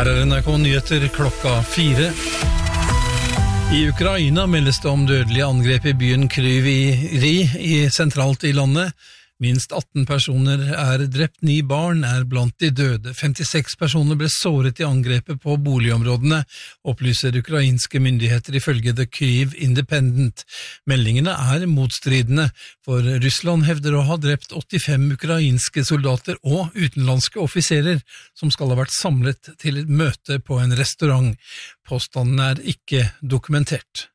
Her NRK Nyheter klokka 4. I Ukraina meldes det om dødelige angrep I byen Kryvyi sentralt I landet. Minst 18 personer drept, 9 barn blant de døde. 56 personer ble såret I angrepet på boligområdene, opplyser ukrainske myndigheter ifølge The Kyiv Independent. Meldingene motstridende, for Russland hevder å ha drept 85 ukrainske soldater og utenlandske offiserer, som skal ha vært samlet til et møte på en restaurant. Påstanden ikke dokumentert.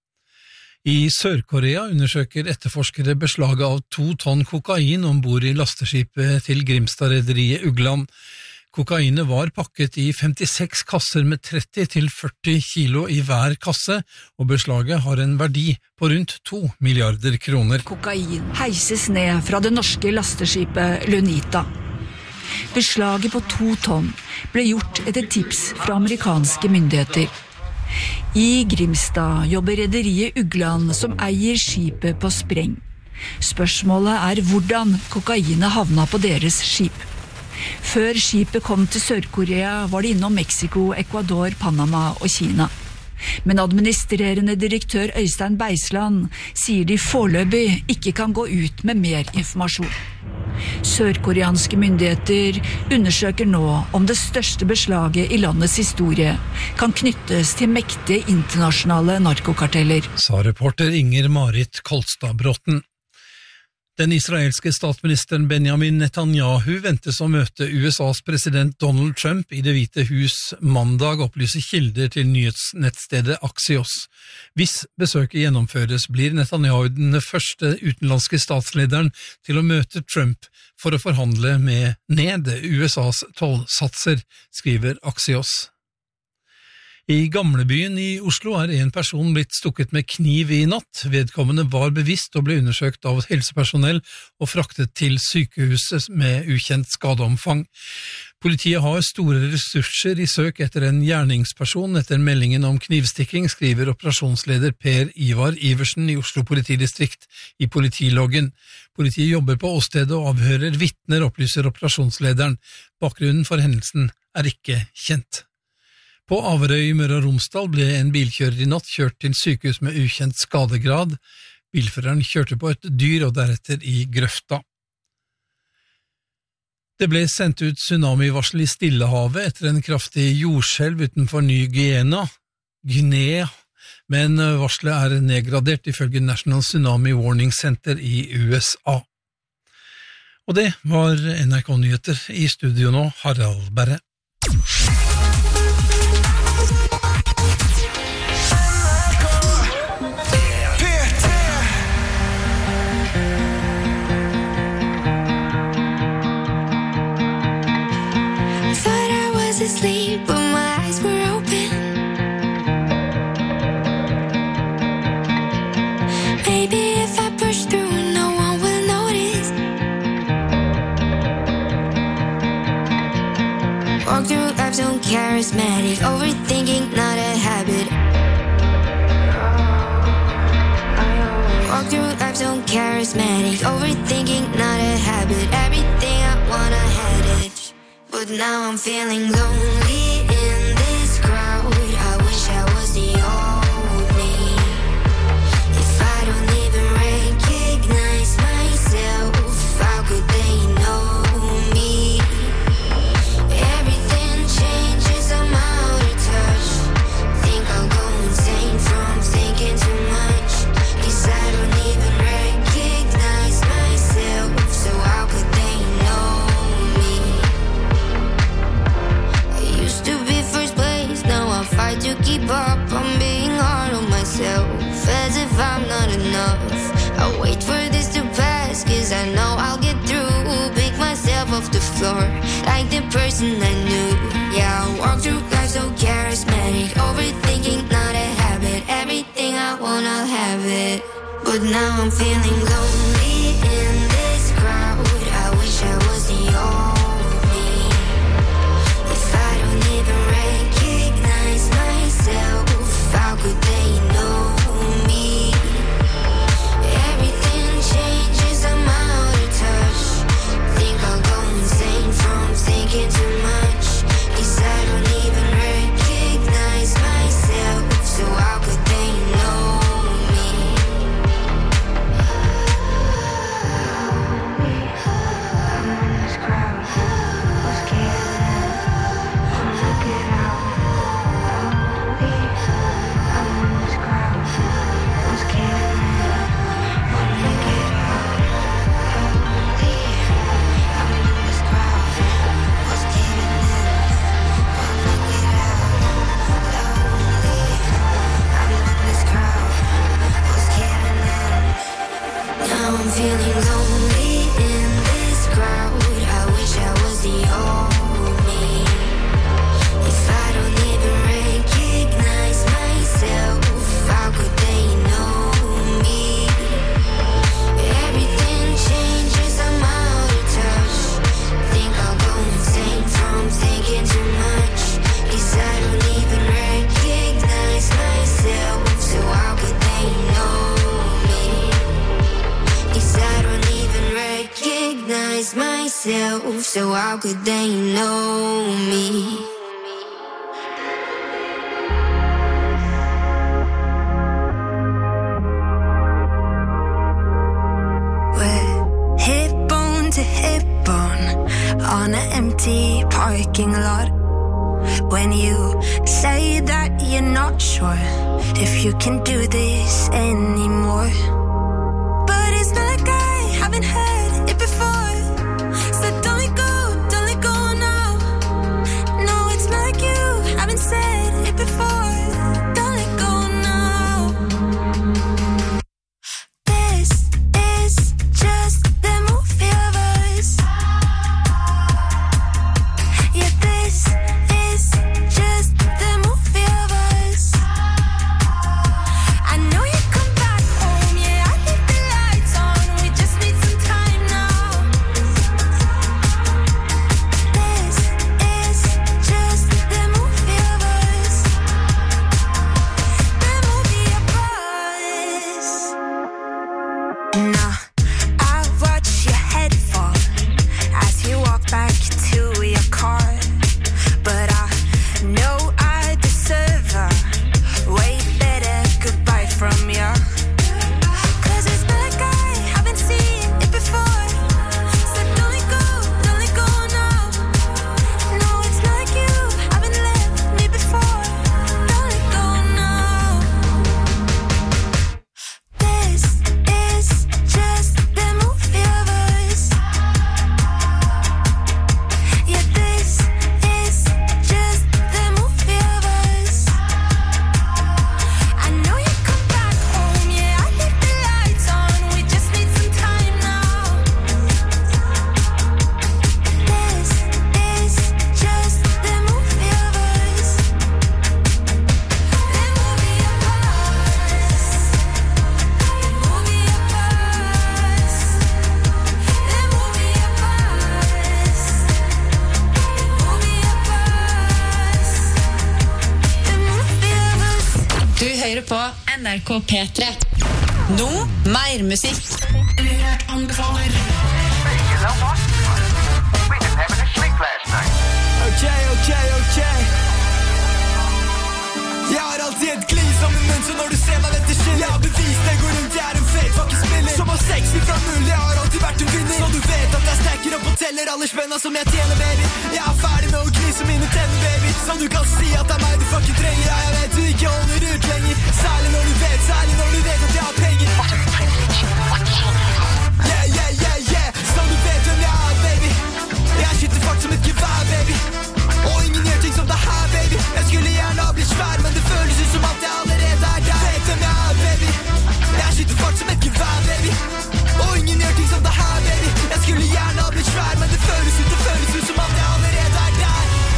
I Sør-Korea undersøker etterforskere beslaget av 2 tonn kokain ombord I lasteskipet til Grimstad-rederiet Ugland. Kokainet var pakket I 56 kasser med 30 til 40 kilo I hver kasse, og beslaget har en verdi på rundt 2 milliarder kroner. Kokain heises ned fra det norske lasteskipet Lunita. Beslaget på 2 tonn ble gjort etter tips fra amerikanske myndigheter. I Grimstad jobber rederiet Ugland som eier skipet på spreng. Spørsmålet hvordan kokainet havna på deres skip. Før skipet kom til Sør-Korea var det innom Mexico, Ecuador, Panama og Kina. Men administrerende direktør Øystein Beisland sier de foreløpig ikke kan gå ut med mer informasjon. Sør-koreanske myndigheter undersøker nå om det største beslaget I landets historie kan knyttes til mektige internasjonale narkokarteller. Sa reporter Inger Marit Kolstad-Bråten. Den israelske statsministeren Benjamin Netanyahu ventes å møte USAs president Donald Trump I Det hvite hus mandag, opplyser kilder til nyhetsnettstedet Axios. Hvis besøket gjennomføres, blir Netanyahu den første utenlandske statslederen til å møte Trump for å forhandle ned USAs tollsatser, skriver Axios. I Gamlebyen I Oslo en person blitt stukket med kniv I natt. Vedkommende var bevisst og ble undersøkt av helsepersonell og fraktet til sykehuset med ukjent skadeomfang. Politiet har store ressurser I søk etter en gjerningsperson etter meldingen om knivstikking, skriver operasjonsleder Per Ivar Iversen I Oslo politidistrikt I politiloggen. Politiet jobber på åstedet og avhører vitner, opplyser operasjonslederen. Bakgrunnen for hendelsen ikke kjent. På Averøy I Møre og Romsdal ble en bilkjører I natt kjørt til sykehus med ukjent skadegrad. Bilføreren kjørte på et dyr og deretter I grøfta. Det ble sendt ut tsunamivarsel I Stillehavet etter en kraftig jordskjelv utenfor Ny-Guinea, men varselet nedgradert ifølge National Tsunami Warning Center I USA. Og det var NRK Nyheter. I studio nå, Harald Berre. Asleep, but my eyes were open. Maybe if I push through, no one will notice. Walk through life so charismatic, overthinking not a habit. Walk through life so charismatic, overthinking not a habit. Everything I wanna had it. But now I'm feeling lonely in this crowd. I wish I was the only. If I don't even recognize myself, how could they know me? Everything changes, I'm out of touch. Think I'll go insane from thinking too much. 'Cause I don't even recognize myself, so how could they know? To be first place, now I fight to keep up. I'm being hard on myself, as if I'm not enough. I wait for this to pass, 'cause I know I'll get through. Pick myself off the floor, like the person I knew. Yeah, I walk through life so charismatic, overthinking not a habit. Everything I want, I'll have it. But now I'm feeling lonely in this crowd. I wish I was the only. How could they know me? Everything changes, I'm out of touch. Think I'll go insane from thinking too much. 'Cause I don't even recognize myself, so how could they know me? We're hip bone to hip bone on an empty parking lot. When you say that you're not sure if you can do this anymore, but it's not like I haven't heard it before. So don't let go now. No, it's not like you haven't said it before. Don't let go now. This is just the movie of us. Yeah, this is just the movie of us. I know you come back home, yeah, I leave the lights on. We just need some time now. This is just the movie of us. The movie of us. Now, I watch your head fall as you walk back to your car. But I know I deserve a way better goodbye from you. 'Cause it's not like I haven't seen it before. So don't let go now. No, it's not like you haven't left me before. Don't let go now. This is just the movie of us. Yeah, this is just the movie of us. I know you come back home, yeah, I leave the lights on. We just need some time now. This is just the movie of us. The movie of us. The movie of us. The movie of us. The movie of us. Du hører på NRK P3. Nå mer musikk. Anbefaler. Okay. Jeg har alltid et glis om min munn, så når du ser meg dette skiller. Jeg har bevist det, går rundt, jeg er en fake fucking spiller. Som har 60 fra 0, jeg har alltid vært en vinner. Så du vet at jeg stacker opp og teller alle spenna som jeg tjener, baby. Jeg er ferdig med å gnise mine tenner, baby. Så du kan si at det er meg du fucking trenger. Ja, jeg vet du ikke holder ut lenger. Særlig når du vet at jeg har penger. Yeah. Så du vet hvem jeg er, baby. Jeg skytter fart som et gevær, baby. Og ingen gjør ting som det her, baby. Jeg skulle gjerne ha blitt svær, men det føles ut som at jeg allerede er der. Vet hvem jeg er, baby. Jeg skytter fart som et gevær, baby. Og ingen gjør ting som det her, baby. Jeg skulle gjerne ha blitt svær, men det føles ut som at jeg allerede er der.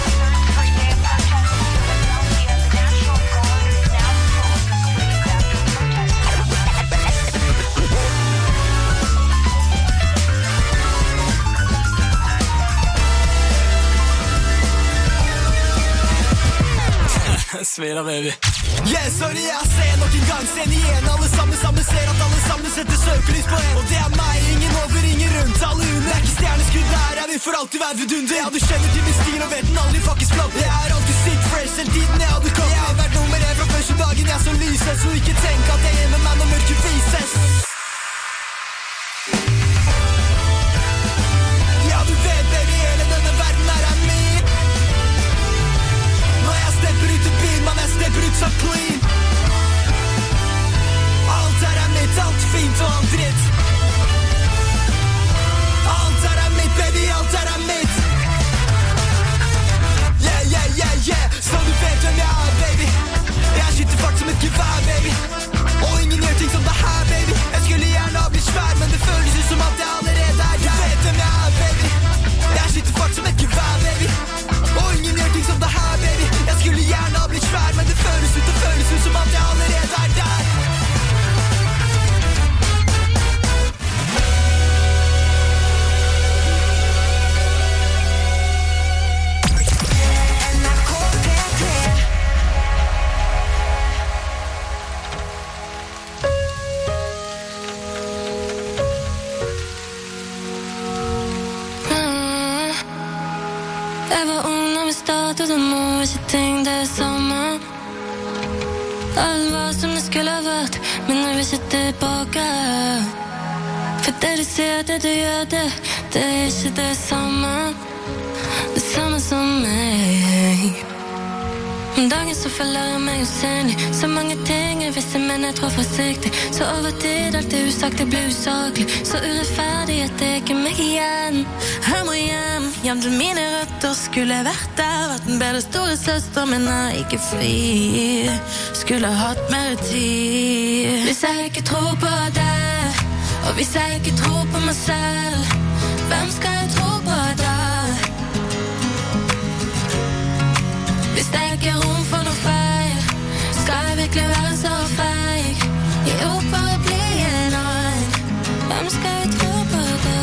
Svera, baby. Yeah, sorry, jeg ser nok en gang. Sen igjen, alle sammen ser at alle sammen setter søkelys på en. Og det er meg, ingen over, ingen rundt. Alle under, det er ikke stjerneskudd der. Jeg vil for alltid være vidunder. Ja, du kjenner til min stil og vet den aldri fuckings flott. Jeg er alltid sykt fresh, selv tiden jeg hadde kommet. Jeg har vært nummer 1 fra første dagen jeg så lyset. Så ikke tenk at jeg er med meg når mørket vises. Ja, du vet, baby, hele denne verden her er min. Når jeg stepper ut i byen, man, jeg stepper ut så clean. Alt her er mitt, alt fint og alt dritt. Alt her er mitt, baby, alt her er mitt. Yeah. Så du vet hvem jeg er, baby. Jeg skytter fart som et gevær, baby. Og ingen gjør ting som det her, baby. Jeg skulle gjerne ha blitt svær, men det føles ut som at jeg allerede er der. Du vet hvem jeg er, baby. Jeg skytter fart som et gevær, baby. Og ingen gjør ting som det her, baby. Jeg skulle gjerne ha blitt svær, men det føles ut som at jeg allerede er der. at det nå ikke ting det sammen. Alt var som det skulle ha vært, men jeg vil ikke tilbake. For det du sier, det du gjør, det er ikke det samme. Det samme som meg. Om dagen så følger jeg meg usynlig. Så mange ting jeg visste, men jeg tror forsiktig. Så over tid alt det usagt, det blir usaklig. Så urettferdig at det ikke er meg igjen. Jeg må hjem til mine røtter. Skulle vært der, vært en bedre store søster, men jeg er ikke fri. Skulle hatt mer tid. Hvis jeg ikke tror på deg, og hvis jeg ikke tror på meg selv, hvem skal jeg tro på da? Hvis det ikke er rom for noe feil, skal jeg virkelig være så feig? Jo, bare bli en annen. Hvem skal jeg tro på da?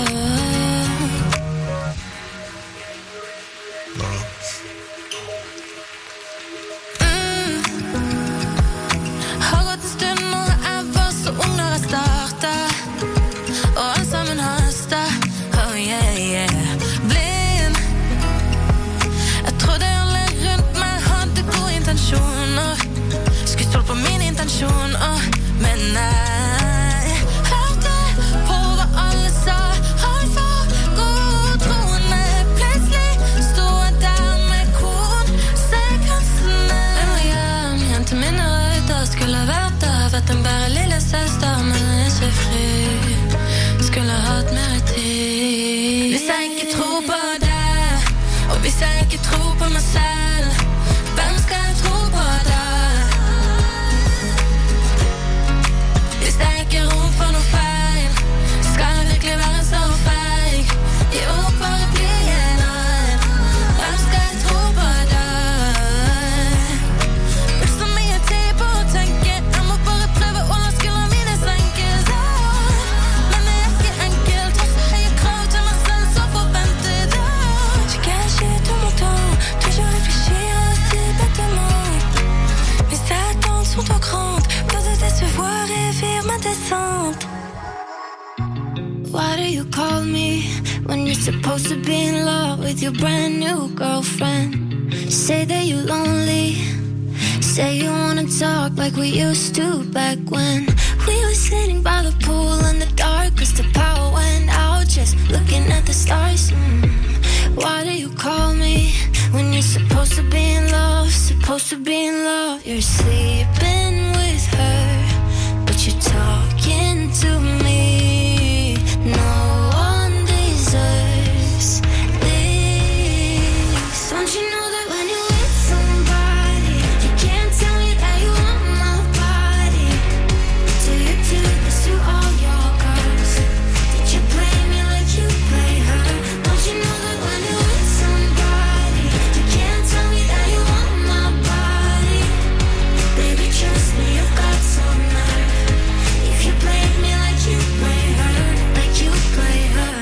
Har gått en stund når jeg var så ung når jeg startet, og alt sammen hastet. Oh yeah, yeah. Blind. Jeg trodde alle rundt meg hadde gode intensjoner. Skulle stole på mine intensjoner, men nei. Hørte på hva alle sa, alt for god troende. Plutselig stod jeg der med konsekvensene. Jeg må hjem til mine røyder. Skulle vært der, vært en bare lille søster, men jeg er ikke fri. Skulle hatt mer tid. Hvis jeg ikke tror på deg, og hvis jeg ikke tror på meg selv, hvem skal jeg tro på da? Hvis det ikke er rom for noe feil, skal jeg virkelig være så feig? Jo, bare bli en annen. Hvem skal jeg tro på da? Brukt så mye tid på å tenke, jeg må bare prøve å la skuldrene mine senkes. Men det er ikke enkelt, har så høye krav til meg selv, så forventet. Je cache tout mon temps, toujours réfléchir à ces bêtements. Mes attentes sont trop grandes pour te décevoir et vivre ma descente. Why do you call me when you're supposed to be in love with your brand new girlfriend? Say that you're lonely, say you wanna talk like we used to back when we were sitting by the pool in the dark, 'cause the power went out, just looking at the stars. Why do you call me when you're supposed to be in love, supposed to be in love? You're sleeping with her, but you're talking to me. No one deserves this. Don't you know that when you're with somebody, you can't tell me that you want my body? Do you do this to all your girls? Did you play me like you play her? Don't you know that when you're with somebody, you can't tell me that you want my body? Baby, trust me, you've got some nerve. If you played me like you play her, like you play her.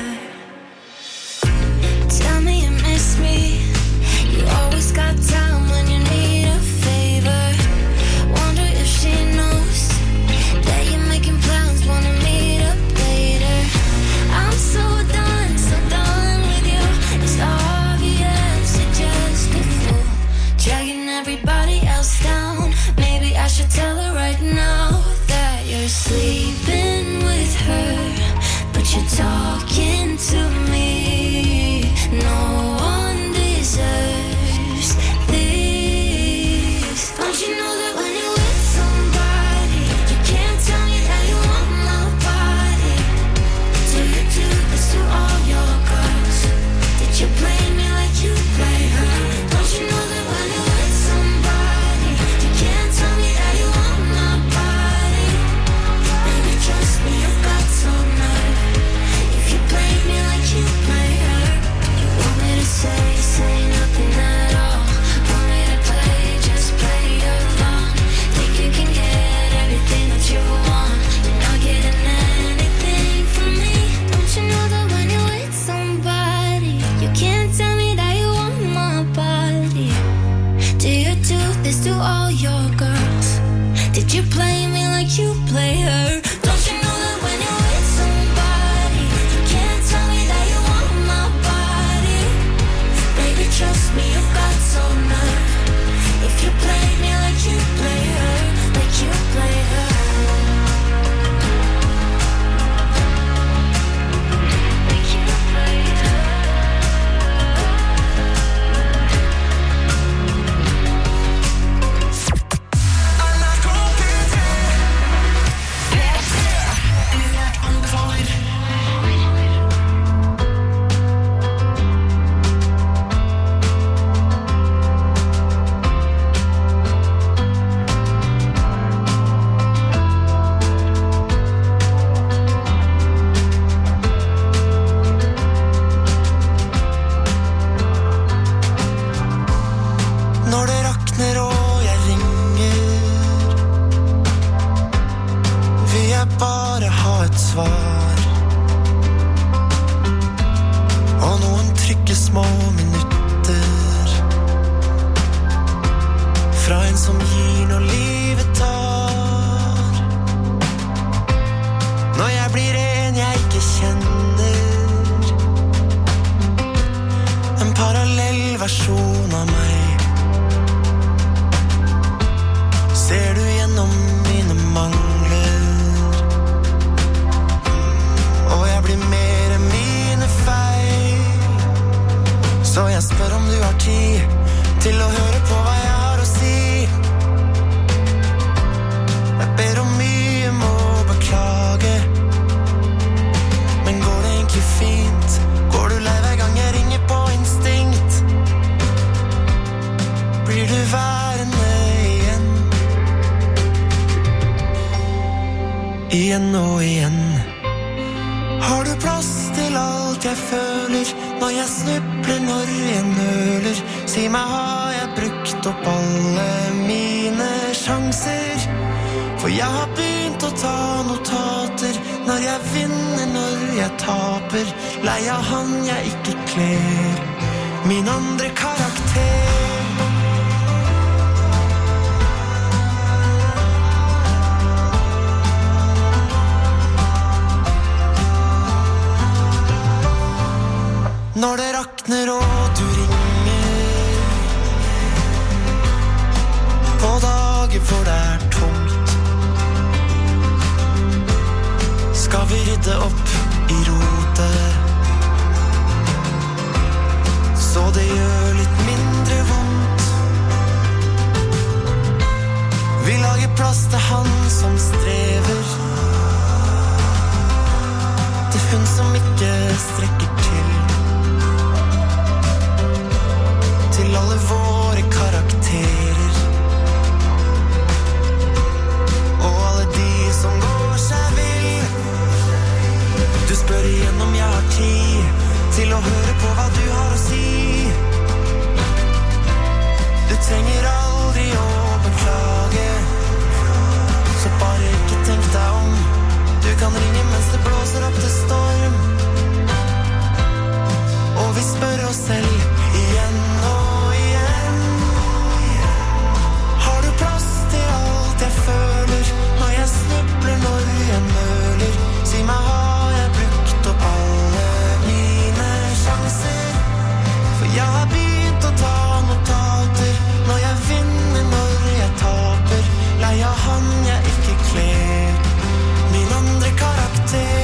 Tell me you miss me. You always got time when you need a favor. Wonder if she knows that you're making plans, wanna meet up later. I'm so done with you. It's obvious you're just a fool, dragging everybody else down. Maybe I should tell her right now that you're sleeping with her, but you're talking to me. No one deserves this. Don't you know that when you're with somebody, you can't tell me that you want my body? Do you do this to all your girls? Did you play me like you play her? Don't you know that when you're with somebody, you can't tell me that you want my body? Baby, trust me, you've got some nerve. If you played me like you play her, you want me to say nothing at all. Want me to play, just play along. Think you can get everything that you want. You're not getting anything from me. Don't you know that when you're with somebody, you can't tell me that you want my body? Do you do this to all your girls? Did you play me like you play her? Don't you know that when you're with somebody, you can't tell me that you want my body? Baby, trust me, you've got igjen og igjen. Har du plass til alt jeg føler når jeg snubler, når jeg nøler? Si meg, har jeg brukt opp alle mine sjanser? For jeg har begynt å ta notater når jeg vinner, når jeg taper. Lei av han jeg ikke kler, min andre karakter. Når det rakner og du ringer på dager hvor det er tungt, skal vi rydde opp i rotet, så det gjør litt mindre vondt. Vi lager plass til han som strever, til hun som ikke strekker til, til alle våre karakterer, og alle de som går seg vill. Du spør igjen om jeg har tid til å høre på hva du har å si. Du trenger aldri å beklage, så bare ikke tenk deg om. Du kan ringe mens det blåser opp til storm, og vi spør oss selv igjen og igjen. Har du plass til alt jeg føler når jeg snubler, når jeg nøler? Si meg, har jeg brukt opp alle mine sjanser? For jeg har begynt å ta notater når jeg vinner, når jeg taper. Lei av han jeg ikke kler, min andre karakter.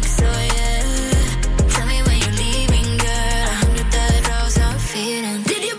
Did you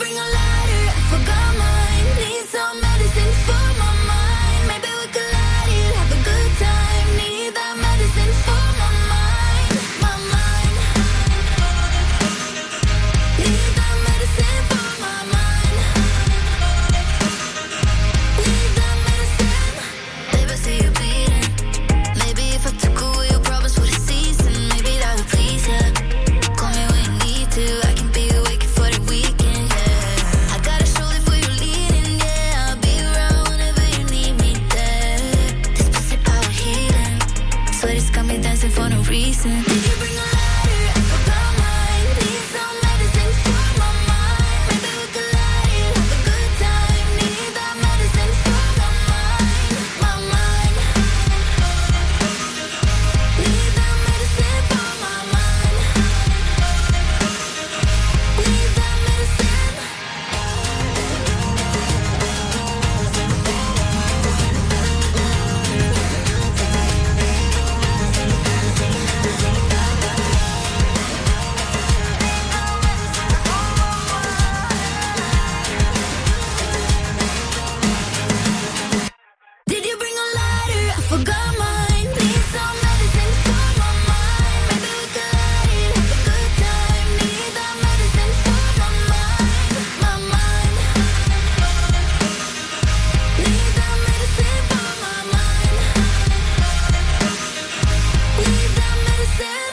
but it's got me dancing for no reason. Did you bring a lighter? I forgot mine. Need some medicine for my mind. Maybe we could light it, have a good time. Need that medicine for my mind, my mind. Need that medicine for my mind. Need that medicine. Did you bring a lighter? I forgot mine. Need some medicine for my mind. Maybe we could light it, have a good time. Need that medicine for my mind, my mind. Need that medicine for my mind. Need that medicine.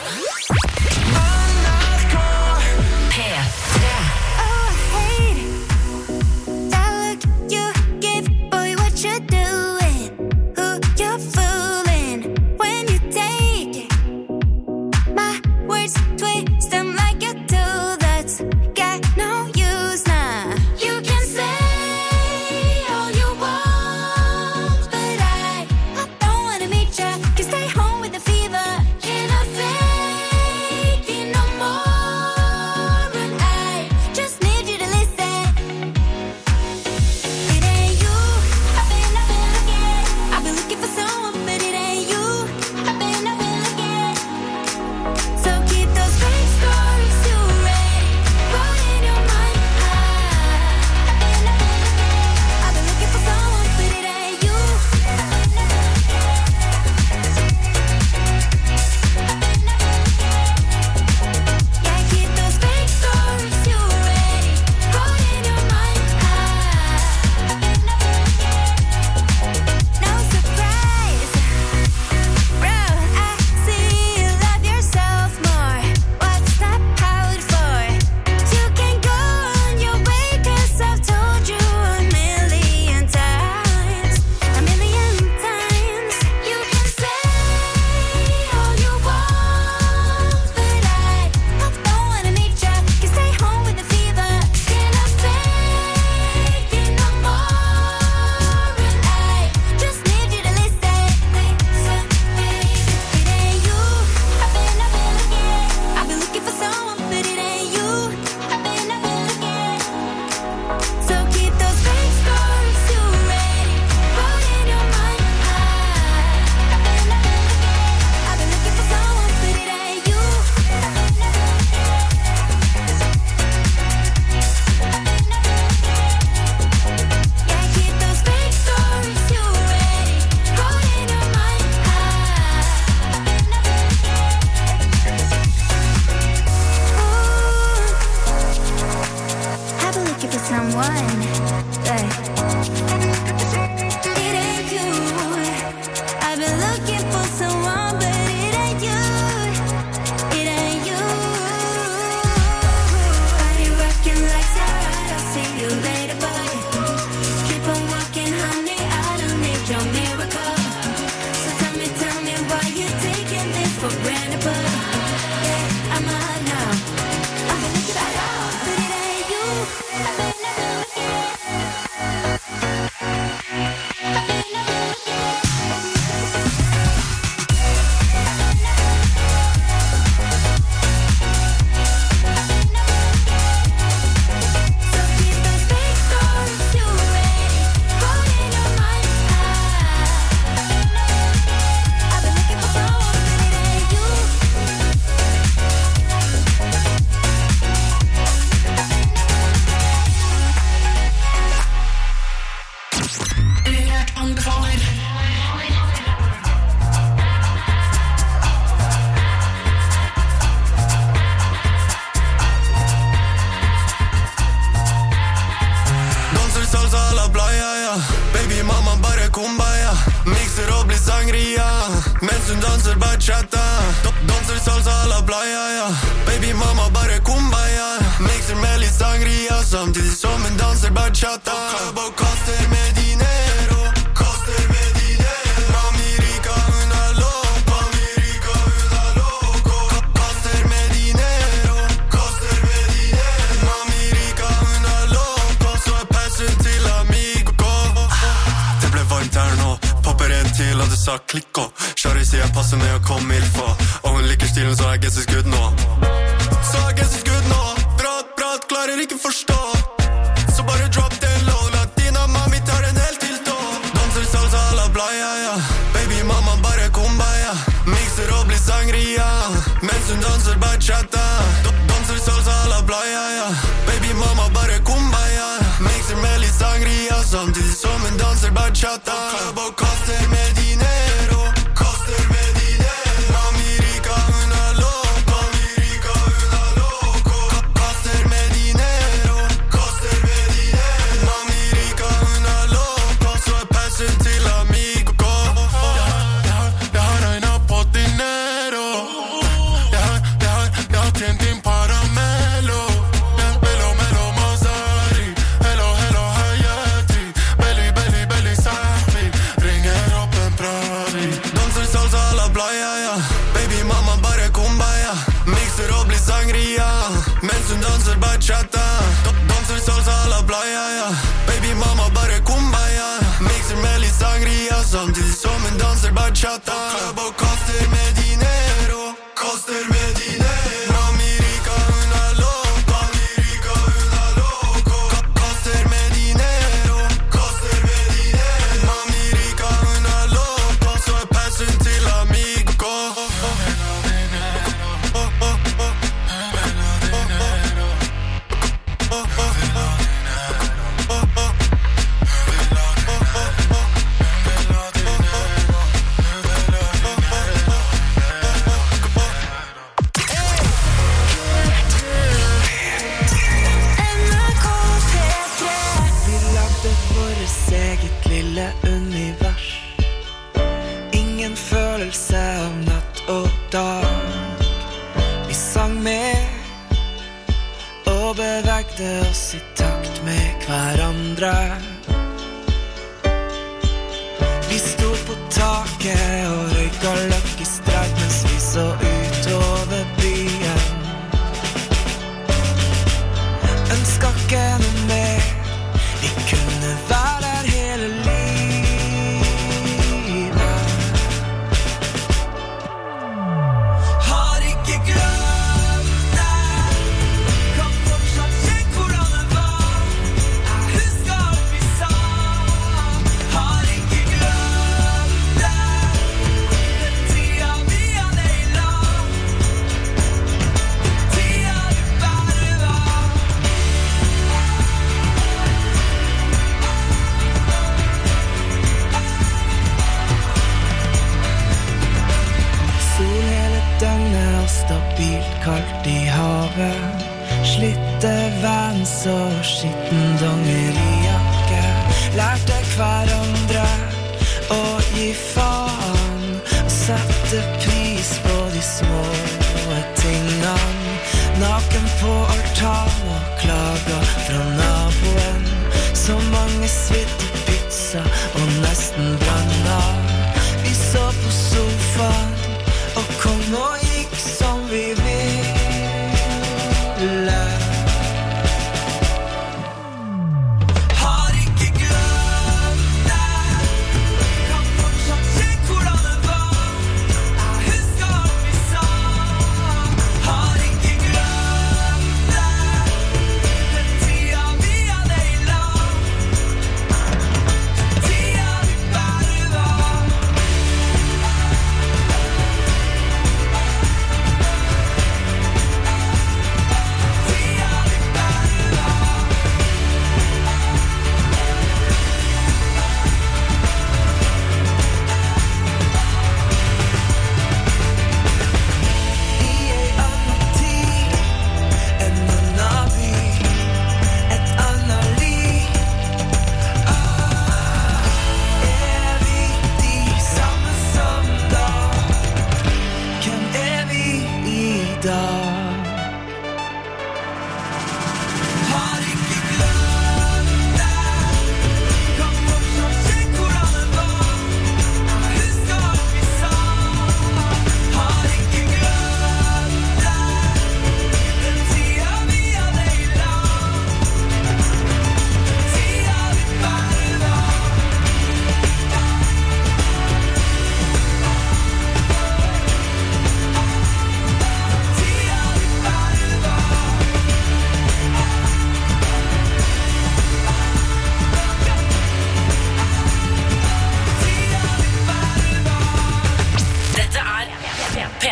Oh, I hate that look you give, boy, what you doing? Who you're fooling when you take my words, twist them like you do. That's got no use now. You can say all you want, but I don't wanna meet ya. Can stay home with the fever. Cannot fake it no more, and I just need you to listen. It ain't you. I've been looking for someone, but it ain't you. I've been looking. So keep those fake stories you read, put in your mind. I've been looking for someone, but it ain't you. Yeah, keep those fake stories you read, put in your mind. No surprise, bro. I see you love yourself more. What's that pout for? You can go on your way, 'cause I've told you a million times. A million times. You can say all you want, but I don't wanna meet ya. Can stay home with the fever. Cannot fake it no more, and I just need you to listen. Listen, baby, it ain't you. I've been looking for someone, but it ain't you. I've been looking. So keep those fake stories you read, put in your mind. I've been looking for someone, but it ain't you. Yeah, keep those fake stories you read, put in your mind. I've been looking for someone, but it ain't you. I've been looking for someone, but it ain't you. It ain't you. Body rocking like Sarah, I'll see you later, boy. Keep on walking, honey, I don't need your miracle. So tell me why you taking this for granted, boy. Yeah, I'm out now. I've been looking at all, but it ain't you. I've been looking. Mens hun danser bachata Danser salsa a la playa, ja Baby mama bare kumbaya Mixer med litt sangria Samtidig som hun danser bachata Club og kaster med dinero Kaster med dinero Mami rika, hun er lov Mami klikker. Kjære sier jeg passer når jeg kom ilfa, og hun liker stilen så jeg guess it's good nå. Så jeg guess it's good nå. Prat, klarer ikke forstå. Så bare drop den low, latina mami tar den helt til tå. Danser salsa a la playa, ja. Baby mamma bare kumbaya. Mixer og blir sangria, mens hun danser bachata. Danser salsa a la playa, ja. Baby mamma bare kumbaya. Mixer med litt sangria, samtidig som hun danser bachata. Club og kaster med dinero, kaster med dinero. Mami rika, hun loco, mami rika, hun loco. Kaster med dinero, kaster med dinero. Mami rika, hun loco, så jeg passer til amigo. Jeg har regnet på dinero. Jeg har tjent inn Paramello. Melo, Mazari. Hello, Hayati. Belly, Sahbi. Ringer opp en pravi. Danser salsa a la playa, ja. Baby mamma bare kumbaya. Mixer og blir sangria, mens hun danser bachata. Danser salsa a la playa, ja. Baby mamma bare kumbaya. Mixer med litt sangria, samtidig som hun danser bachata. Club og kaster med dinero, kaster med dinero. Mami rika, hun loco, mami rika, hun loco. Kaster med dinero, kaster med dinero. Mami rika, hun loco, så jeg passer til amigo. NRK P3. Vi lagde vårt eget lille univers. Ingen følelse av natt og dag. Vi sang med og bevegde oss i takt med hverandre. Vi sto på taket og røyka Lucky Strike mens vi så utover byen. Ønska ikke noe mer. Vi kunne være der hele livet. Har ikke glemt deg. Kan fortsatt kjenne hvordan det var. Jeg husker alt vi sa. Har ikke glemt deg. Den tida vi hadde i lag. Tida du bare var. Sol hele døgnet og stabilt kaldt i havet. Slitte vans og skitten dongerijakke. Lærte hverandre å gi faen og sette pris på de små tingene. Naken på altan og klaga fra naboen. Så mange svidde pizza og nesten branna. Vi så på sofaen og kom og gikk som vi ville. Har ikke glemt deg. Kan fortsatt kjenne hvordan det var. Jeg husker alt vi sa. Har ikke glemt deg. Den tida vi hadde i lag. Tida vi bare var.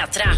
P3.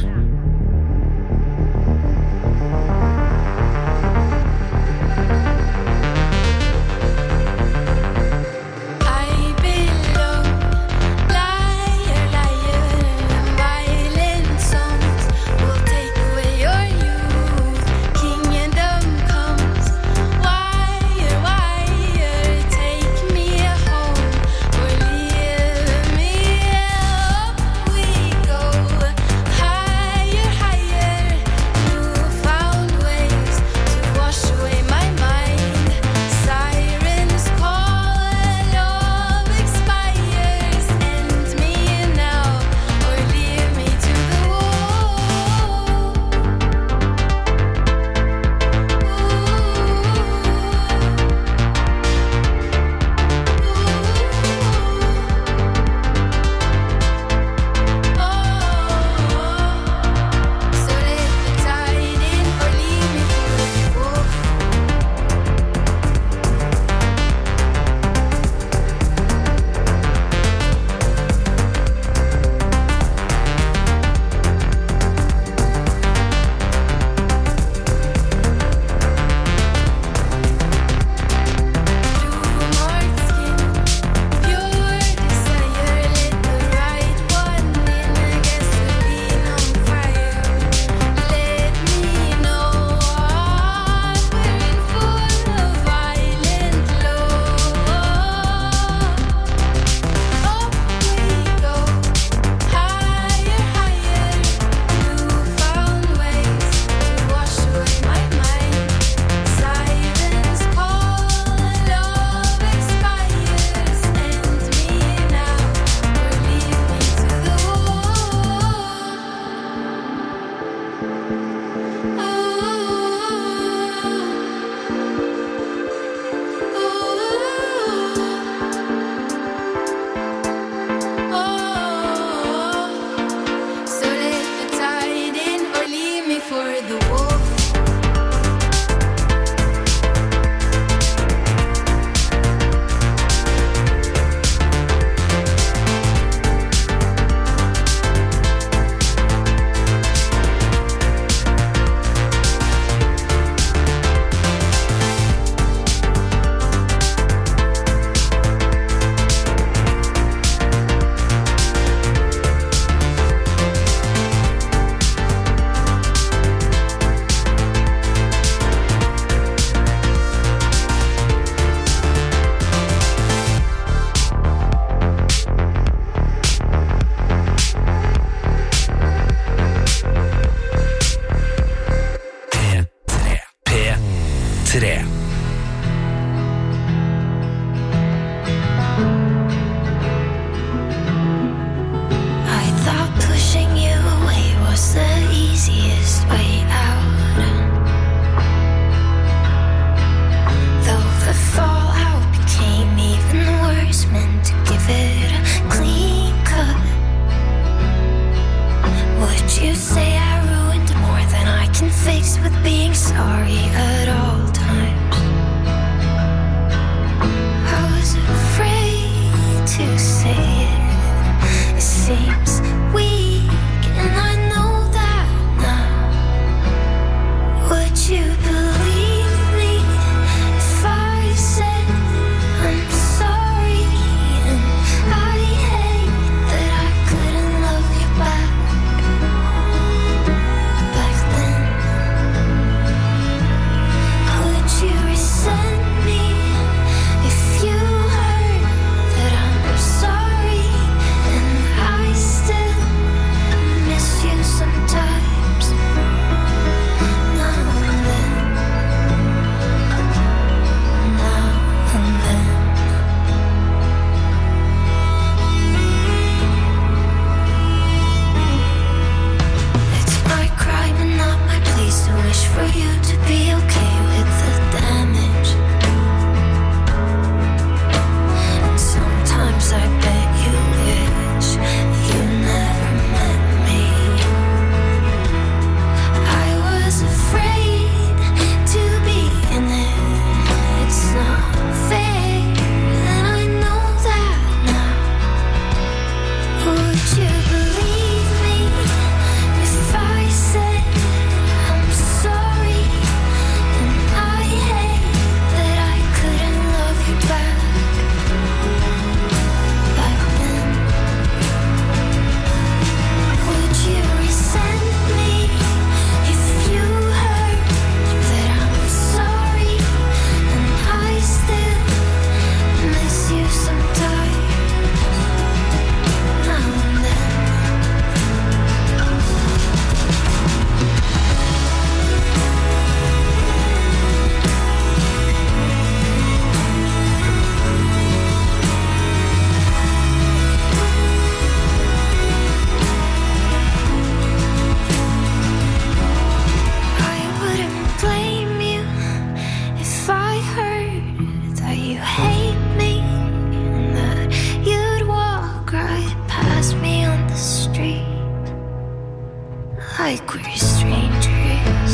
like we're strangers.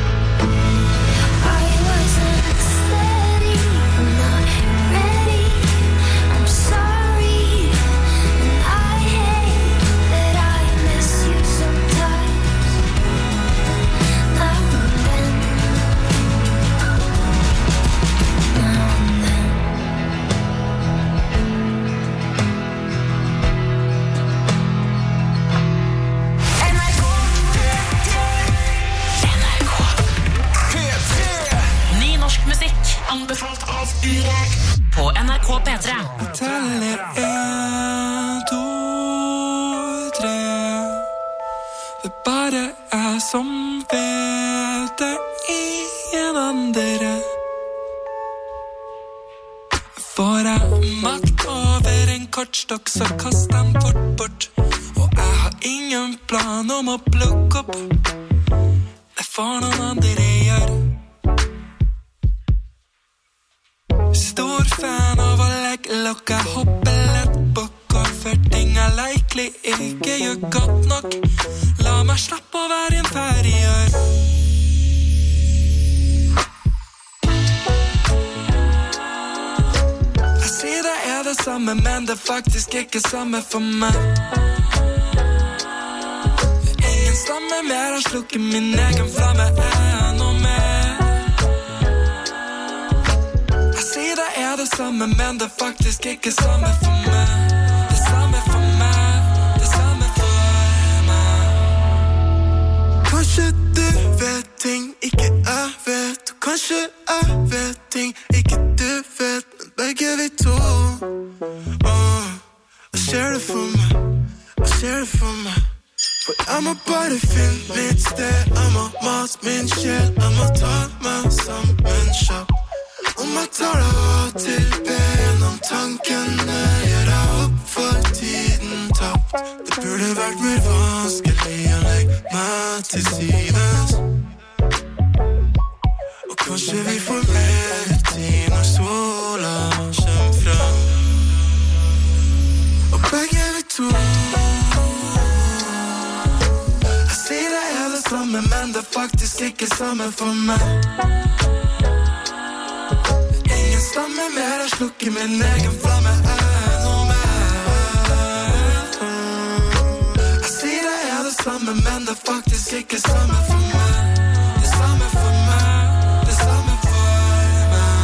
I wasn't steady, not ready. I'm sorry, and I hate that I miss you sometimes. Now and then, now and then. Ny norsk musikk anbefalt av Urek på NRK P3. Teller 1, 2, 3. Det bare er som vet det ingen andre. Får jeg makt over en kortstokk, så kast den bort. Og jeg har ingen plan om å plukke opp. Det får noen andre gjøre. Stor fan av å legge lokk. Jeg hopper lett på for ting jeg likely ikke gjør godt nok. La meg slappe å være inferiør. Jeg sier det er det samme, men det er faktisk ikke samme for meg. Ingen stamme mer, har slukket min egen flamme enda mer. Det er det samme, men det er faktisk ikke samme for meg. Det samme for meg, det samme for meg. Kanskje du vet ting ikke jeg vet, og kanskje jeg vet ting ikke du vet, men begge vi to. Hva skjer det for meg? Hva skjer det for meg? For jeg må bare finne mitt sted, jeg må mate min sjel, jeg må ta meg sammen kjapp. Om jeg tar deg av til ben, om tankene gjør deg opp for tiden tapt. Det burde vært mer vanskelig å legge meg til sides. Og kanskje vi får mer tid når sola kommer frem. Og begge vi to. Jeg sier det er det samme, men det er faktisk ikke samme for meg. Stamme mer, jeg slukker min egen flamme enda mer. Jeg sier det er det samme, men det er faktisk ikke samme for meg. Det samme for meg, det samme for meg.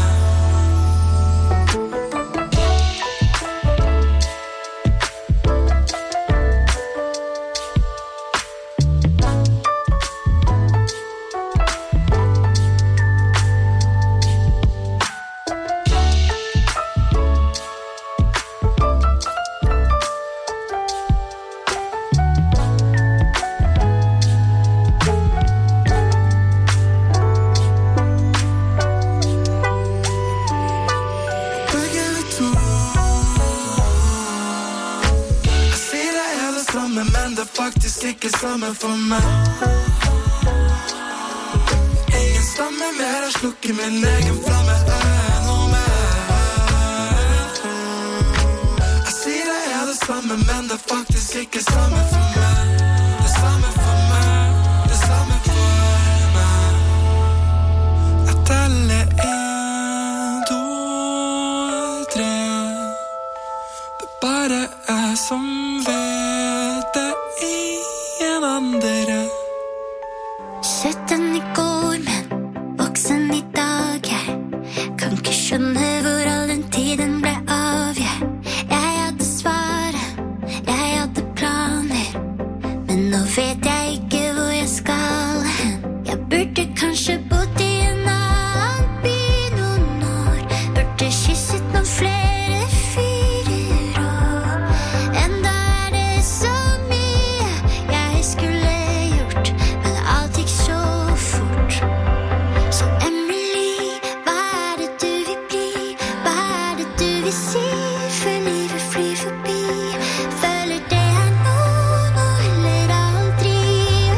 Ikke samme for meg. Ingen stamme mer, jeg slukker min egen flamme enda mer. Jeg sier det er det samme, men det er faktisk ikke samme for meg. Det samme for meg, det samme for meg. Jeg teller 1, 2, 3. Det bare er som vet det andre. 17 i går, men voksen i dag. Jeg kan ikke skjønne hvor all den tiden ble av. Jeg hadde svaret, jeg hadde planer, men nå vet jeg ikke hvor jeg skal hen. Jeg burde kanskje bodd i en annen by noen år, burde kysset noen flere fyrer, og enda er det så mye jeg skulle gjort, men alt gikk så fort. Så Emily, hva er det du vil bli? Hva er det du vil si? For livet flyr forbi. Føler det er nå eller aldri.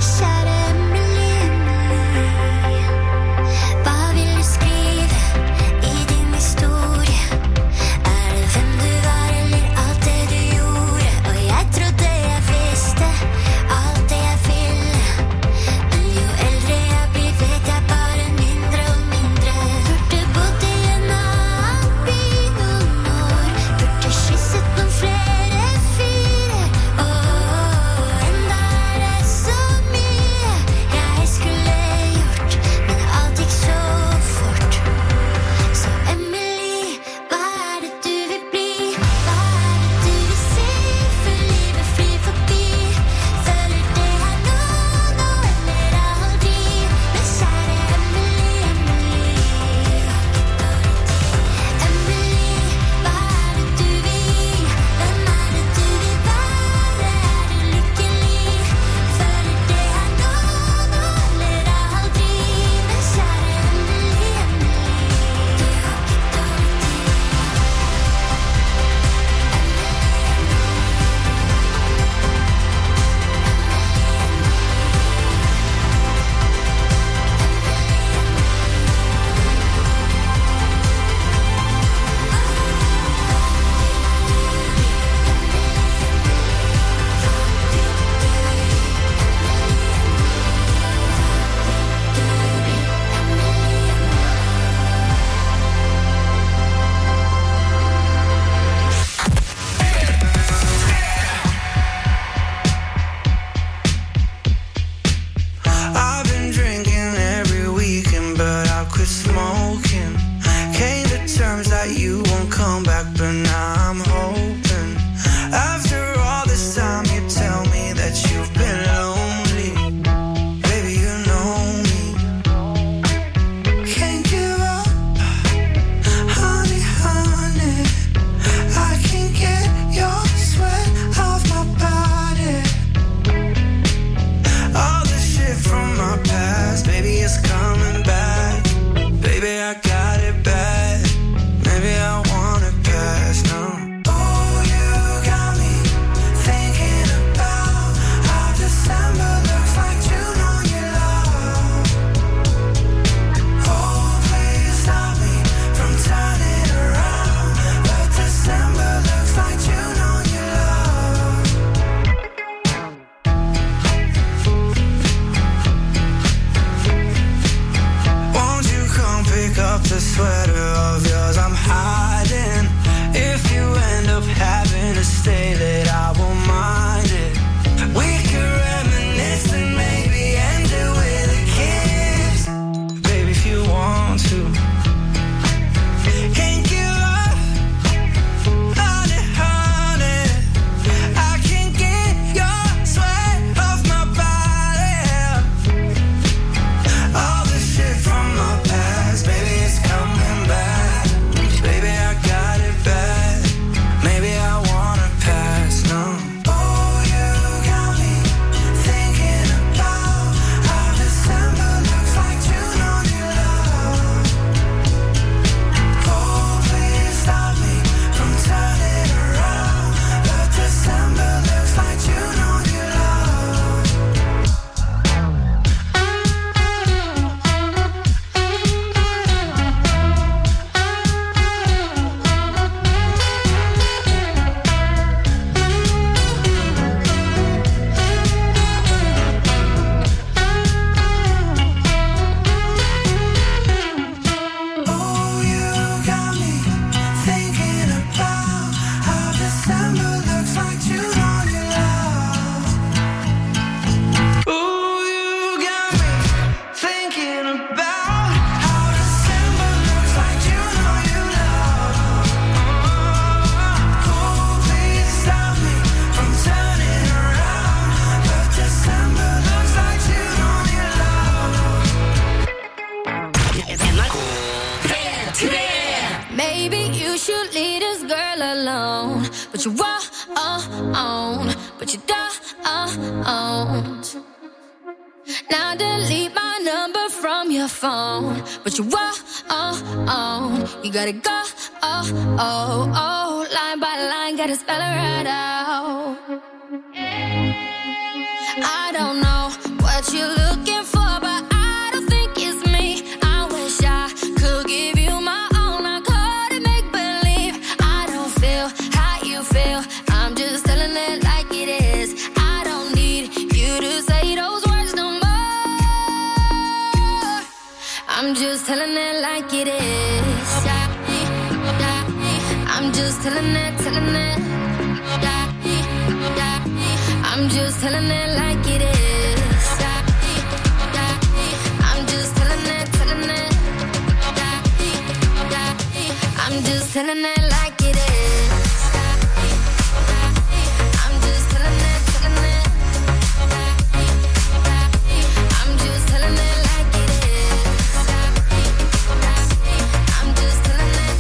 but you won't, but you don't. Now delete my number from your phone, but you won't, you gotta go, line by line, gotta spell it right out. I don't know what you're looking for, but I don't think it's me. I wish I could give you my all, I couldn't make believe. I don't feel how you feel, I'm just telling it like it is. I don't need you to say those words no more, I'm just telling it like it is. I'm just telling it, I'm just telling it like it is. I'm just telling it, I'm just telling it like it is. I'm just telling it, I'm just telling it like it is. I'm just telling it,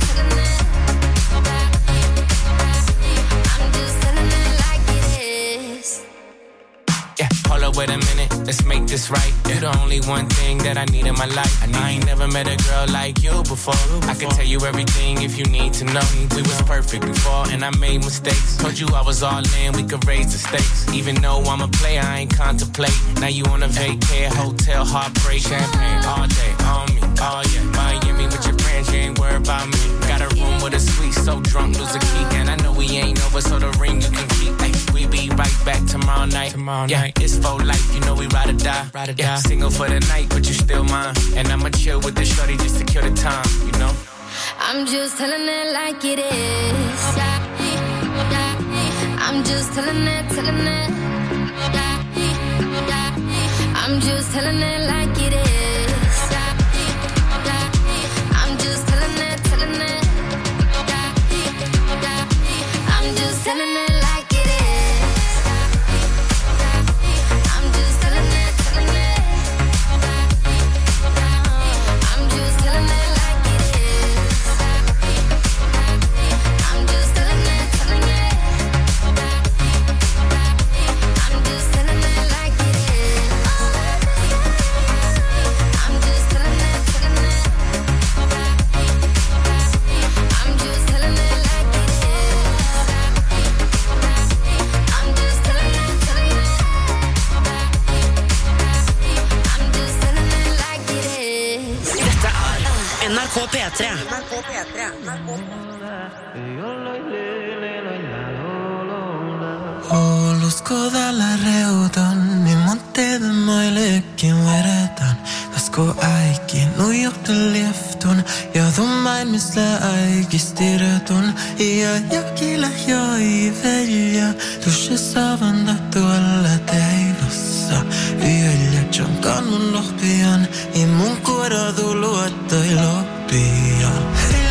I'm just telling it like it is. Yeah, hold up, wait a minute, let's make this right. You're the only one thing that I need in my life. I ain't never met a girl like you before. I can tell you everything if you need to know. We was perfect before and I made mistakes. Told you I was all in, we could raise the stakes. Even though I'm a player, I ain't contemplate. Now you on a vacay, hotel, heartbreak. Champagne all day, on me, oh yeah. Miami with your friends, you ain't worried about me. Got a room with a suite, so drunk, lose a key. And I know we ain't over, so the ring you can keep. Ay, we be right back tomorrow night. Yeah, it's for life, you know we ride or die. Yeah, single for the night, but you still mine. And I'ma chill with the shorty just to kill the time, you know. I'm just telling it like it is. I'm just telling it, I'm just telling it like it is. I'm just telling it, I'm just telling it like it is. I'm just telling it, I'm just telling it like it is. I'm just telling it, I'm just telling it like it is. I'm just telling it, I'm just telling it like it is. I'm just telling it, I'm just telling it like it is. Dette NRK P3. Oulusko tällä reutan, niin mun teidän moillekin veretän. Tasko äikin nujohtel liftun, ja tummain missä äikistiretun. Ja jakilla joi velja, tussessa vanda tuolla teivassa. Yöllä jonkan mun lohpian, ja mun kuora luottoi loppian.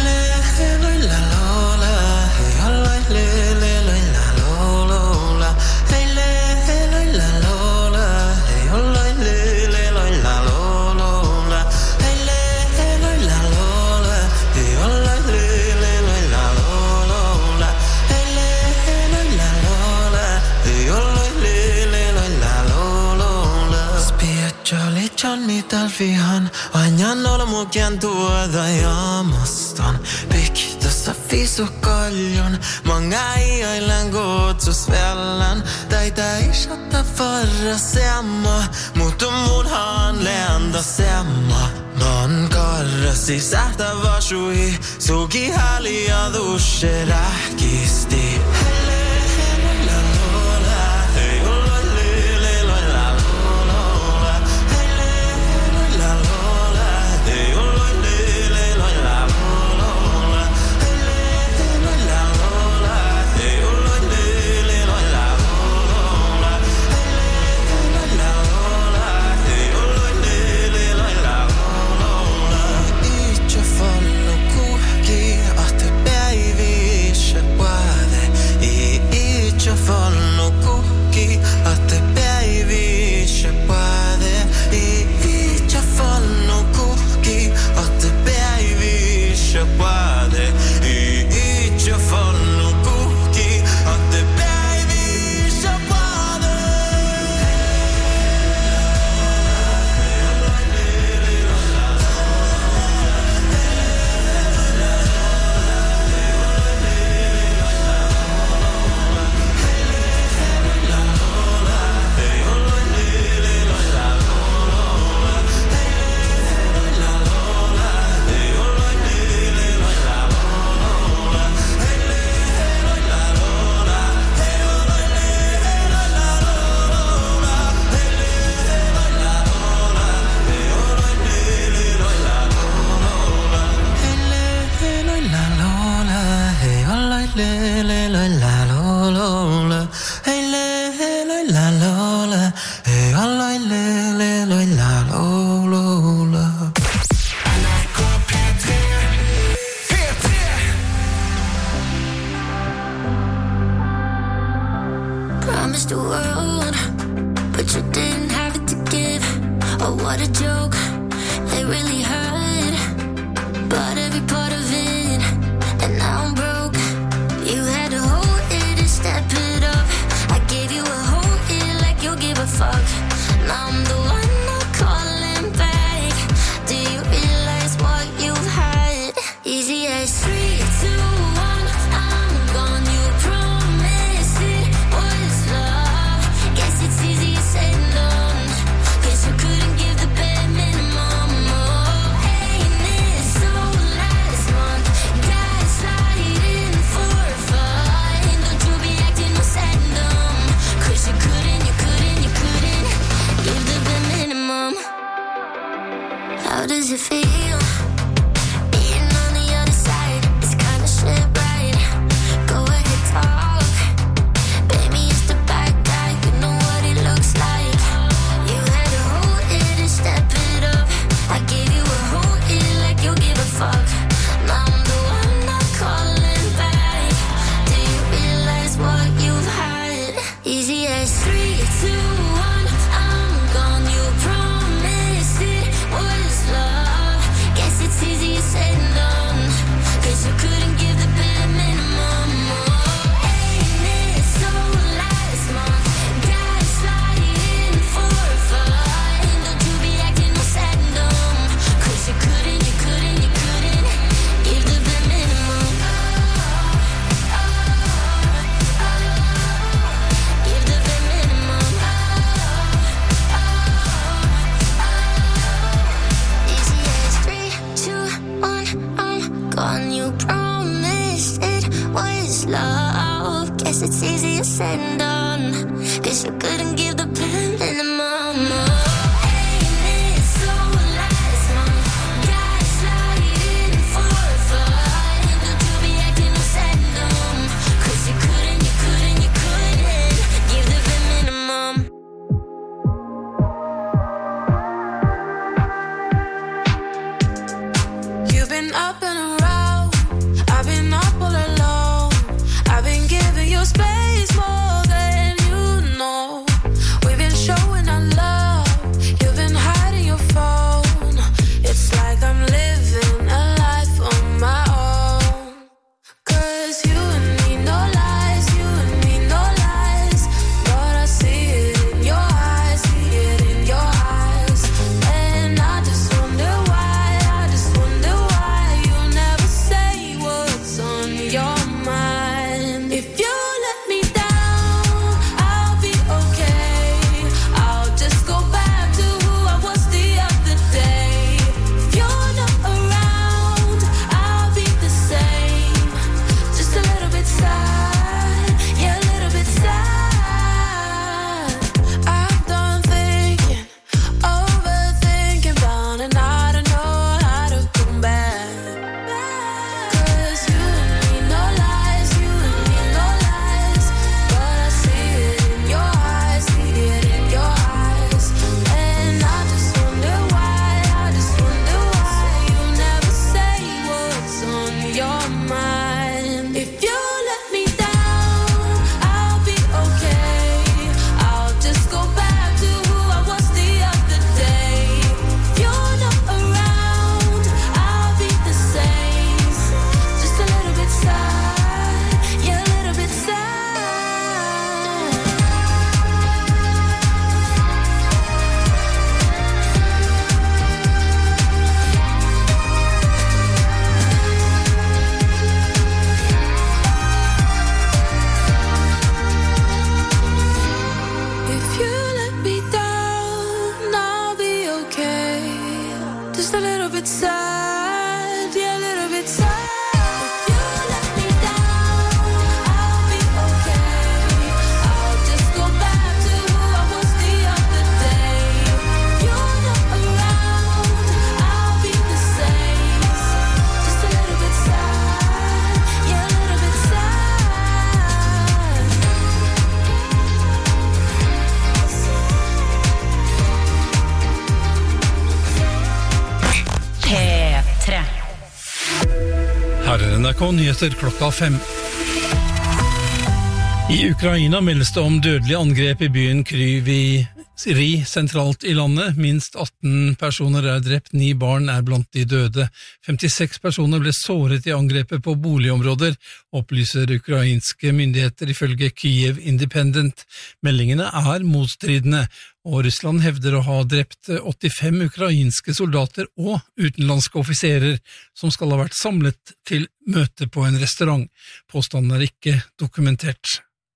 Talvihan ajan olmuken tuoda jaamaston. Pikkussa fisu kaljon, många iöilän kutsusvällan. Täitä isata varra semma, mutta munhan lända semma. Man karrasi sähtä vasui, suki halia dushe rähkisti. Oh, what a joke, it really hurt. But every part of it, and now I'm broke. You had to hold it and step it up. I gave you a whole ear like you give a fuck. Now I'm the one not calling back. Do you realize what you've had? Easy as 3, 2, 1, I'm gone. You promised it was love. Guess it's easier said than done. Guess you couldn't give the bare minimum. Oh, ain't it so last month? Gaslighting for fun. Don't you be acting all sad and dumb. 'Cause you couldn't give the bare minimum. How does it feel? Being on the other side, it's kinda shit, right? Go ahead, talk. Baby, it's the bad guy, you know what he looks like. You had to hold it and step it up. I gave you a whole ear like you give a fuck. Now I'm the one not calling back. Do you realize what you've had? Easy as 3, 2, 1, I'm gone. You promised it was love. Guess it's easier said than done. 'Cause you couldn't give the bare minimum. Oh, ain't it so last month? Gaslighting for fun. Don't you be acting all sad and dumb. 'Cause you couldn't give the bare minimum. Give the bare minimum. Easy as 3, 2, 1, I'm gone. You promised it was love. Guess it's easier said than done. 'Cause you couldn't give the bare minimum. Oh, ain't it so last month? Gaslighting for fun. Don't you be acting all sad and dumb. 'Cause you couldn't give the bare minimum. You've been up and around, I've been up all alone. I've been giving you space more than you know. We've been showing our love, you've been hiding your phone. It's like I'm living a life on my own. 'Cause you and me, no lies, you and me, no lies. But I see it in your eyes, see it in your eyes. And I just wonder why you never say what's on your mind. If you let me down, I'll be okay. I'll just go back to who I was the other day. If you're not around, I'll be the same. Just a little bit sad, yeah, a little bit sad. I'm done thinking, overthinking about it, and I don't know how to come back. 'Cause you and me, no lies, you and me, no lies. But I see it in your eyes, see it in your eyes. And I just wonder why you never say what's on your mind. If you let me down, I'll be okay. I'll just go back to who I was the other day. If you're not around, I'll be the same. Just a little bit sad, yeah, a little bit sad. If you let me down, I'll be okay. Just a little bit sad, yeah, a little bit sad. If you let me down, I'll be okay. I'll just go back to who I was the other day. If you're not around, I'll be the same. Just a little bit sad, yeah, a little bit sad. P3. Her er NRK Nyheter klokka 5. I Ukraina meldes det om dødelig angrep i byen Kryv i Siri sentralt i landet, minst 18 personer er drept, 9 barn er blant de døde. 56 personer ble såret i angrepet på boligområder, opplyser ukrainske myndigheter ifølge Kyiv Independent. Meldingene er motstridende, og Russland hevder å ha drept 85 ukrainske soldater og utenlandske offiserer som skal ha vært samlet til møte på en restaurant. Påstanden er ikke dokumentert.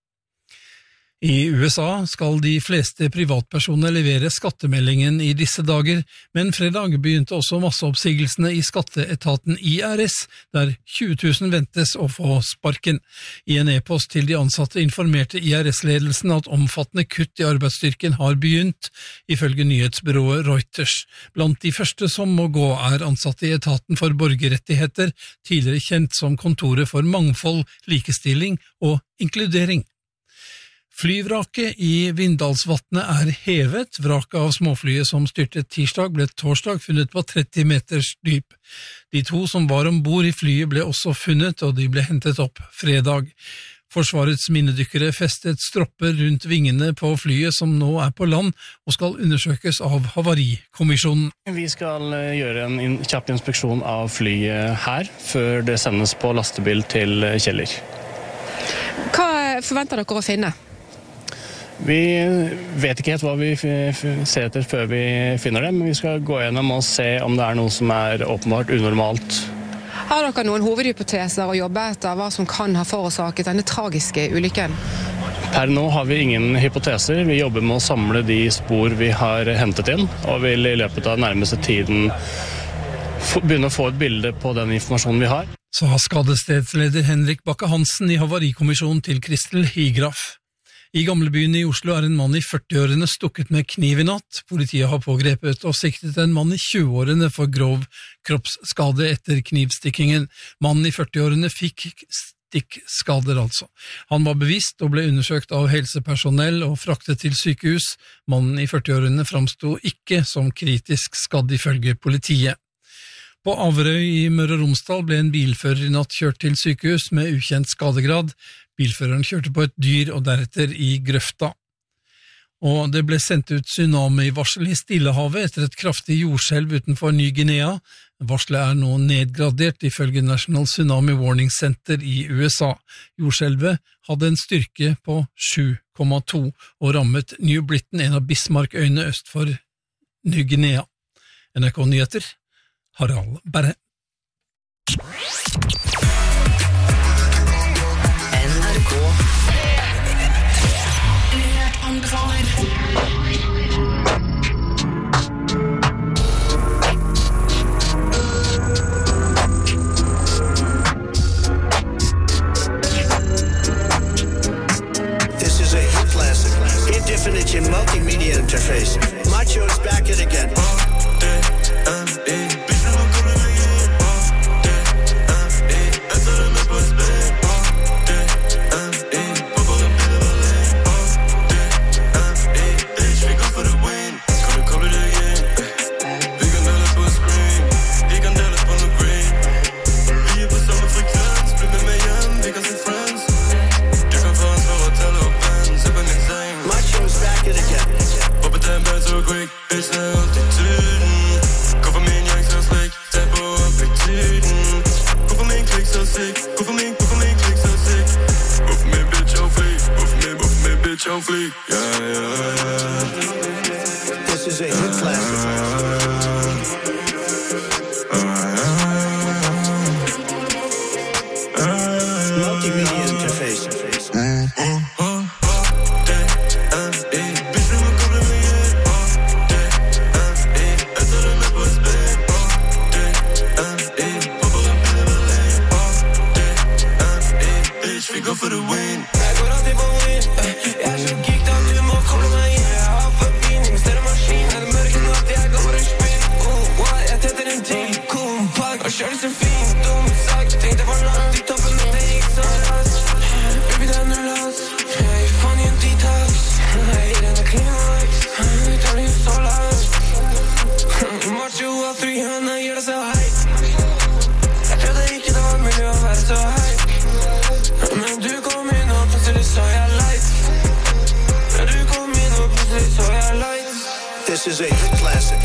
I USA skal de fleste privatpersoner levere skattemeldingen i disse dager, men fredag begynte også masseoppsigelsene i skatteetaten IRS, der 20 000 ventes å få sparken. I en e-post til de ansatte informerte IRS-ledelsen at omfattende kutt i arbeidsstyrken har begynt, ifølge nyhetsbyrået Reuters. Blant de første som må gå er ansatte i etaten for borgerrettigheter, tidligere kjent som Kontoret for mangfold, likestilling og inkludering. Flyvraket i Vindalsvatnet er hevet. Vraket av småflyet som styrtet tirsdag ble torsdag funnet på 30 meters dyp. De 2 som var ombord i flyet ble også funnet, og de ble hentet opp fredag. Forsvarets minnedykkere festet stropper rundt vingene på flyet som nå er på land og skal undersøkes av Havarikommisjonen. Vi skal gjøre en kjapp inspeksjon av flyet her, før det sendes på lastebil til Kjeller. Hva forventer dere å finne? Vi vet ikke helt hva vi ser etter før vi finner det, men vi skal gå gjennom og se om det er noe som er åpenbart unormalt. Har dere noen hovedhypoteser å jobbe etter hva som kan ha forårsaket denne tragiske ulykken? Per nå har vi ingen hypoteser. Vi jobber med å samle de spor vi har hentet inn, og vil i løpet av nærmeste tiden begynne å få et bilde på den informasjonen vi har. Sa skadestedsleder Henrik Bakke-Hansen i Havarikommisjonen til Kristel Higraf. I Gamlebyen i Oslo er en mann i 40-årene stukket med kniv i natt. Politiet har pågrepet og siktet en mann i 20-årene for grov kroppsskade etter knivstikkingen. Mannen i 40-årene fikk stikkskader altså. Han var bevisst og ble undersøkt av helsepersonell og fraktet til sykehus. Mannen i 40-årene framsto ikke som kritisk skadd ifølge politiet. På Averøy i Møre og Romsdal ble en bilfører i natt kjørt til sykehus med ukjent skadegrad. Bilføreren kjørte på et dyr og deretter i grøfta. Og det ble sendt ut tsunami-varsel i Stillehavet etter et kraftig jordskjelv utenfor Ny-Guinea. Varselet er nå nedgradert ifølge National Tsunami Warning Center i USA. Jordskjelvet hadde en styrke på 7,2 og rammet New Britain, en av Bismarckøyene øst for Ny-Guinea. NRK Nyheter, Harald Berre. Infinite multimedia interface. Macho is back at again. This is a hit classic. Multimedia interface. This is a classic.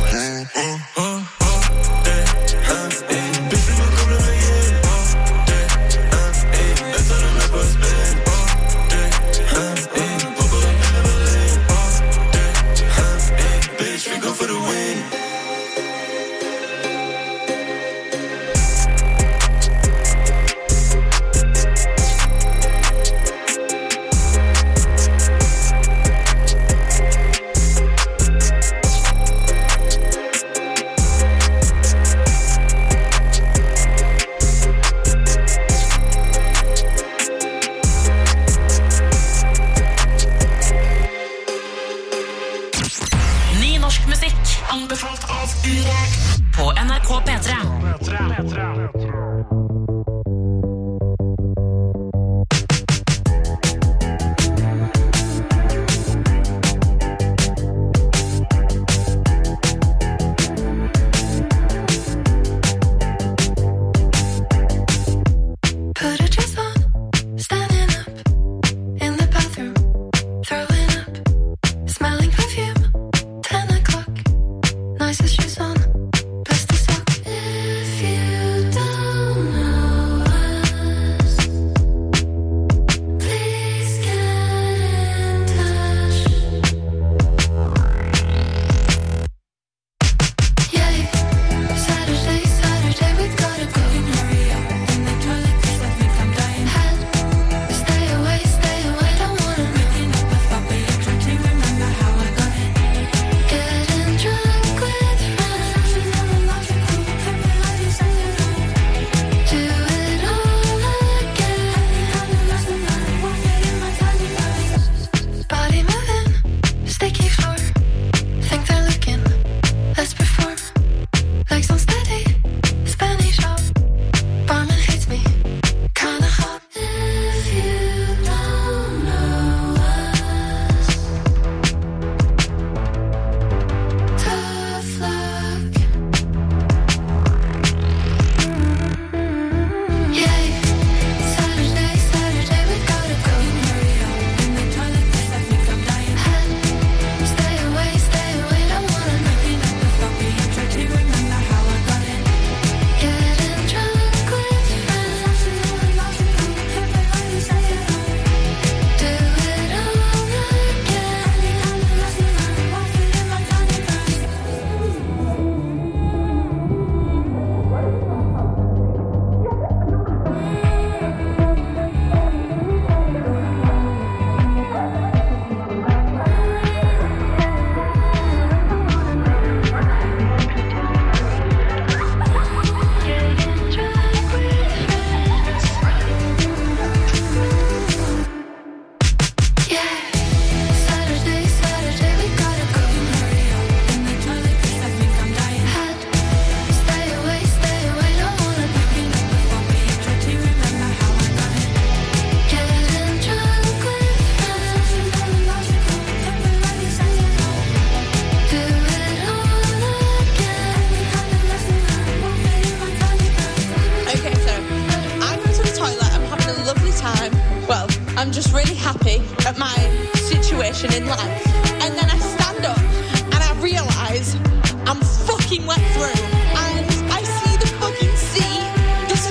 I'm just really happy at my situation in life. And then I stand up and I realise I'm fucking wet through. And I see the fucking sea. There's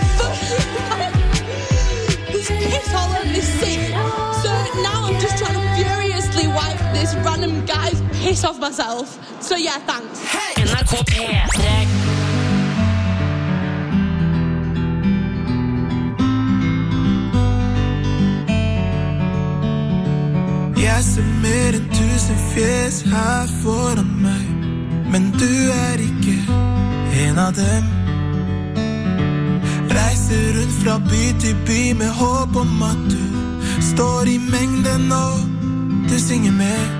piss all over this sea. So now I'm just trying to furiously wipe this random guy's piss off myself. So yeah, thanks. Hey! NRK P3. Jeg ser mer enn 1000 fjes her foran meg, men du ikke en av dem. Reiser rundt fra by til by med håp om at du står i mengden og du synger med.